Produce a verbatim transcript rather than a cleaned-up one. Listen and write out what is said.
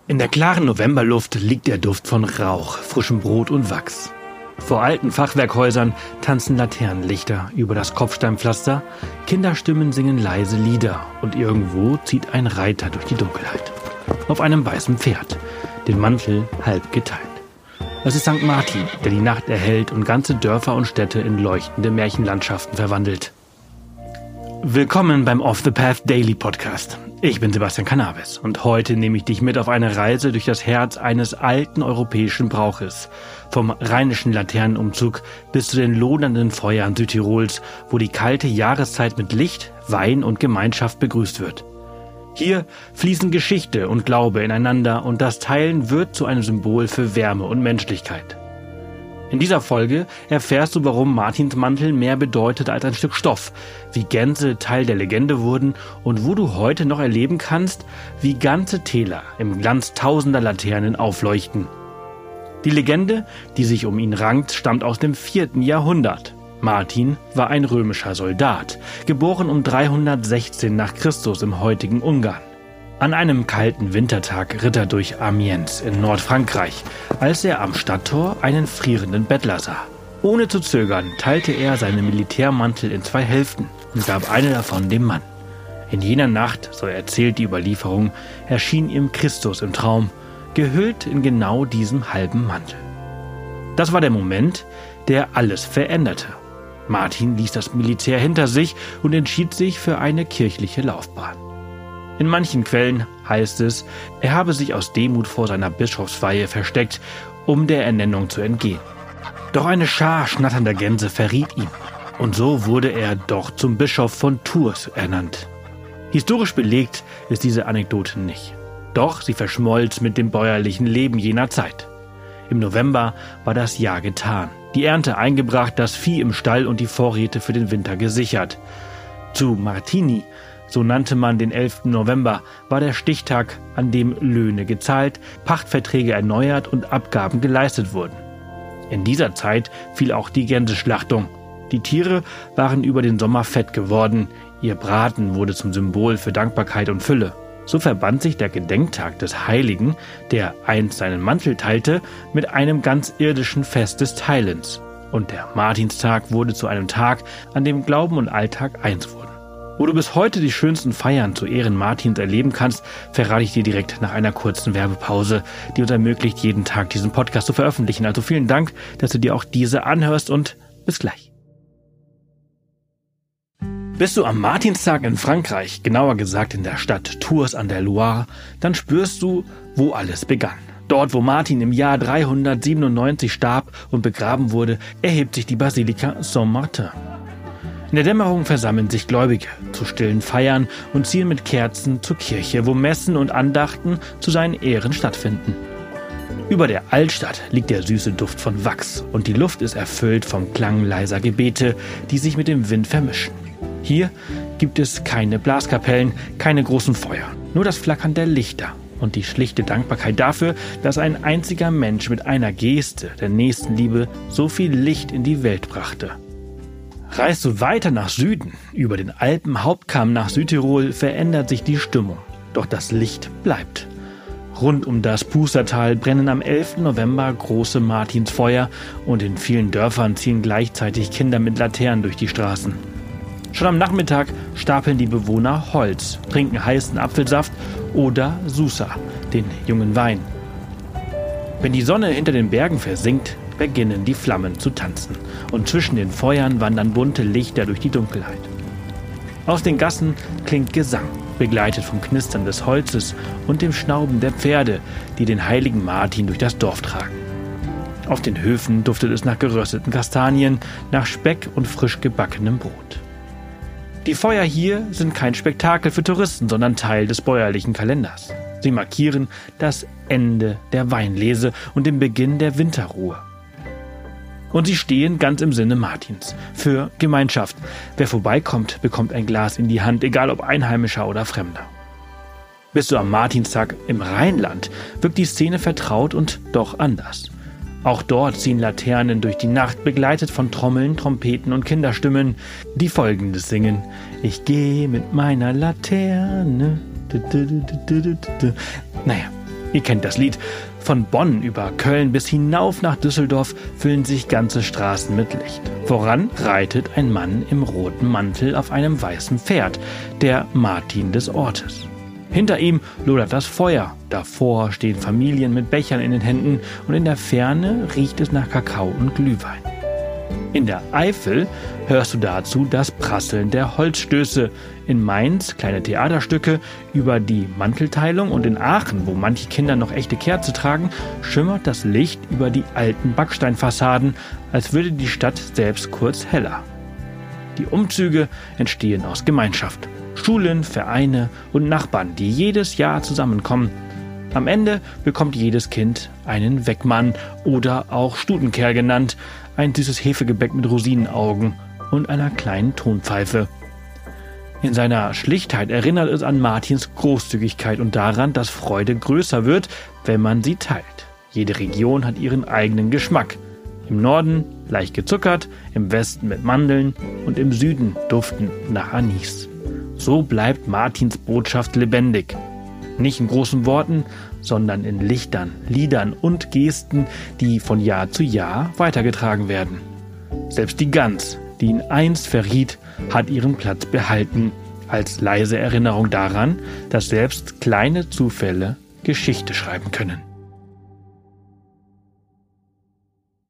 In der klaren Novemberluft liegt der Duft von Rauch, frischem Brot und Wachs. Vor alten Fachwerkhäusern tanzen Laternenlichter über das Kopfsteinpflaster, Kinderstimmen singen leise Lieder und irgendwo zieht ein Reiter durch die Dunkelheit. Auf einem weißen Pferd, den Mantel halb geteilt. Es ist Sankt Martin, der die Nacht erhellt und ganze Dörfer und Städte in leuchtende Märchenlandschaften verwandelt. Willkommen beim Off the Path Daily Podcast. Ich bin Sebastian Cannabis und heute nehme ich dich mit auf eine Reise durch das Herz eines alten europäischen Brauches. Vom rheinischen Laternenumzug bis zu den lodernden Feuern Südtirols, wo die kalte Jahreszeit mit Licht, Wein und Gemeinschaft begrüßt wird. Hier fließen Geschichte und Glaube ineinander und das Teilen wird zu einem Symbol für Wärme und Menschlichkeit. In dieser Folge erfährst du, warum Martinsmantel mehr bedeutet als ein Stück Stoff, wie Gänse Teil der Legende wurden und wo du heute noch erleben kannst, wie ganze Täler im Glanz tausender Laternen aufleuchten. Die Legende, die sich um ihn rankt, stammt aus dem vierten Jahrhundert. Martin war ein römischer Soldat, geboren um dreihundertsechzehn nach Christus im heutigen Ungarn. An einem kalten Wintertag ritt er durch Amiens in Nordfrankreich, als er am Stadttor einen frierenden Bettler sah. Ohne zu zögern teilte er seinen Militärmantel in zwei Hälften und gab eine davon dem Mann. In jener Nacht, so erzählt die Überlieferung, erschien ihm Christus im Traum, gehüllt in genau diesem halben Mantel. Das war der Moment, der alles veränderte. Martin ließ das Militär hinter sich und entschied sich für eine kirchliche Laufbahn. In manchen Quellen heißt es, er habe sich aus Demut vor seiner Bischofsweihe versteckt, um der Ernennung zu entgehen. Doch eine Schar schnatternder Gänse verriet ihn, und so wurde er doch zum Bischof von Tours ernannt. Historisch belegt ist diese Anekdote nicht, doch sie verschmolz mit dem bäuerlichen Leben jener Zeit. Im November war das Jahr getan, die Ernte eingebracht, das Vieh im Stall und die Vorräte für den Winter gesichert. Zu Martini, so nannte man den elften November, war der Stichtag, an dem Löhne gezahlt, Pachtverträge erneuert und Abgaben geleistet wurden. In dieser Zeit fiel auch die Gänseschlachtung. Die Tiere waren über den Sommer fett geworden, ihr Braten wurde zum Symbol für Dankbarkeit und Fülle. So verband sich der Gedenktag des Heiligen, der einst seinen Mantel teilte, mit einem ganz irdischen Fest des Teilens. Und der Martinstag wurde zu einem Tag, an dem Glauben und Alltag eins wurden. Wo du bis heute die schönsten Feiern zu Ehren Martins erleben kannst, verrate ich dir direkt nach einer kurzen Werbepause, die uns ermöglicht, jeden Tag diesen Podcast zu veröffentlichen. Also vielen Dank, dass du dir auch diese anhörst und bis gleich. Bist du am Martinstag in Frankreich, genauer gesagt in der Stadt Tours an der Loire, dann spürst du, wo alles begann. Dort, wo Martin im Jahr dreihundertsiebenundneunzig starb und begraben wurde, erhebt sich die Basilika Saint-Martin. In der Dämmerung versammeln sich Gläubige zu stillen Feiern und ziehen mit Kerzen zur Kirche, wo Messen und Andachten zu seinen Ehren stattfinden. Über der Altstadt liegt der süße Duft von Wachs und die Luft ist erfüllt vom Klang leiser Gebete, die sich mit dem Wind vermischen. Hier gibt es keine Blaskapellen, keine großen Feuer, nur das Flackern der Lichter und die schlichte Dankbarkeit dafür, dass ein einziger Mensch mit einer Geste der Nächstenliebe so viel Licht in die Welt brachte. Reist du weiter nach Süden, über den Alpenhauptkamm nach Südtirol, verändert sich die Stimmung. Doch das Licht bleibt. Rund um das Pustertal brennen am elften November große Martinsfeuer und in vielen Dörfern ziehen gleichzeitig Kinder mit Laternen durch die Straßen. Schon am Nachmittag stapeln die Bewohner Holz, trinken heißen Apfelsaft oder Susa, den jungen Wein. Wenn die Sonne hinter den Bergen versinkt, beginnen die Flammen zu tanzen und zwischen den Feuern wandern bunte Lichter durch die Dunkelheit. Aus den Gassen klingt Gesang, begleitet vom Knistern des Holzes und dem Schnauben der Pferde, die den heiligen Martin durch das Dorf tragen. Auf den Höfen duftet es nach gerösteten Kastanien, nach Speck und frisch gebackenem Brot. Die Feuer hier sind kein Spektakel für Touristen, sondern Teil des bäuerlichen Kalenders. Sie markieren das Ende der Weinlese und den Beginn der Winterruhe. Und sie stehen ganz im Sinne Martins, für Gemeinschaft. Wer vorbeikommt, bekommt ein Glas in die Hand, egal ob Einheimischer oder Fremder. Bist du am Martinstag im Rheinland, wirkt die Szene vertraut und doch anders. Auch dort ziehen Laternen durch die Nacht, begleitet von Trommeln, Trompeten und Kinderstimmen, die Folgendes singen: Ich gehe mit meiner Laterne. Naja, Ihr kennt das Lied. Von Bonn über Köln bis hinauf nach Düsseldorf füllen sich ganze Straßen mit Licht. Voran reitet ein Mann im roten Mantel auf einem weißen Pferd, der Martin des Ortes. Hinter ihm lodert das Feuer, davor stehen Familien mit Bechern in den Händen und in der Ferne riecht es nach Kakao und Glühwein. In der Eifel hörst du dazu das Prasseln der Holzstöße, in Mainz kleine Theaterstücke über die Mantelteilung und in Aachen, wo manche Kinder noch echte Kerze tragen, schimmert das Licht über die alten Backsteinfassaden, als würde die Stadt selbst kurz heller. Die Umzüge entstehen aus Gemeinschaft. Schulen, Vereine und Nachbarn, die jedes Jahr zusammenkommen. Am Ende bekommt jedes Kind einen Weckmann oder auch Stutenkerl genannt, ein süßes Hefegebäck mit Rosinenaugen und einer kleinen Tonpfeife. In seiner Schlichtheit erinnert es an Martins Großzügigkeit und daran, dass Freude größer wird, wenn man sie teilt. Jede Region hat ihren eigenen Geschmack. Im Norden leicht gezuckert, im Westen mit Mandeln und im Süden duftend nach Anis. So bleibt Martins Botschaft lebendig. Nicht in großen Worten, sondern in Lichtern, Liedern und Gesten, die von Jahr zu Jahr weitergetragen werden. Selbst die Gans, die ihn einst verriet, hat ihren Platz behalten, als leise Erinnerung daran, dass selbst kleine Zufälle Geschichte schreiben können.